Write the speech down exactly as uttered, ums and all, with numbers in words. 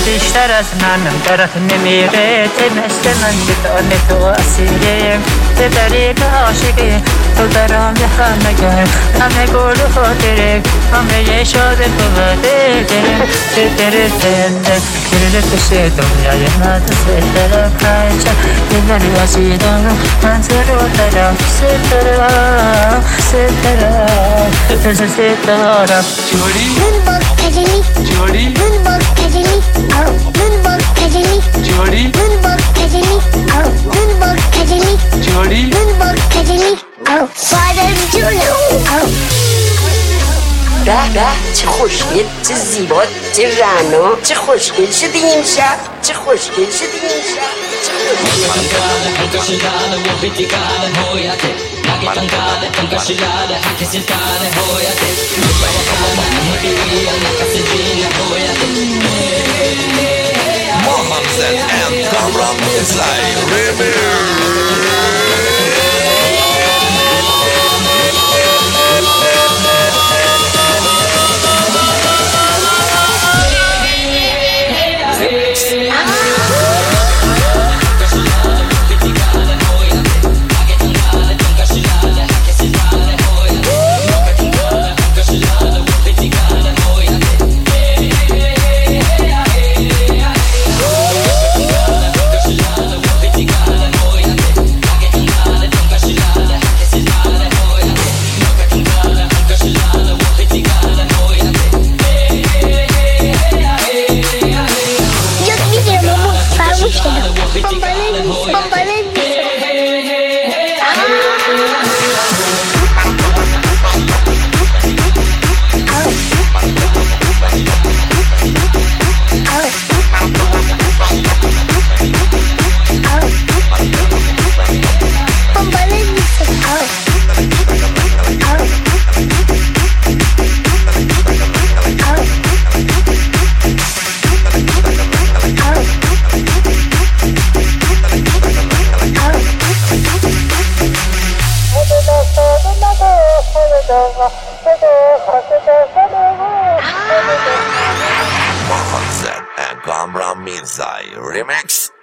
اشترت منم درت نمیره مثل من بدان تو اسیریم به طریق عاشقی تو برام همه گر همه گل و خاطره همه شاد بوده دلم ستره زنده گرده پیش دنیای من ستره پنچه دلم عزیزم من رو دارم ستره ستره ستاره جوری Moonwalk pedaling, جوری moonwalk pedaling, oh, moonwalk pedaling, جوری moonwalk pedaling, oh, moonwalk pedaling, جوری moonwalk pedaling, oh, father Julu, oh. به به چه خوشگل چه زیبا چه رعنا چه خوشگل شدی این شب چه خوشگل شدی این شب چه Mohammed and Kamran Mirzai Just me there, Momo, vamos que no. Pambalén, pambalén. Mohammed and Kamran Mirzai remix.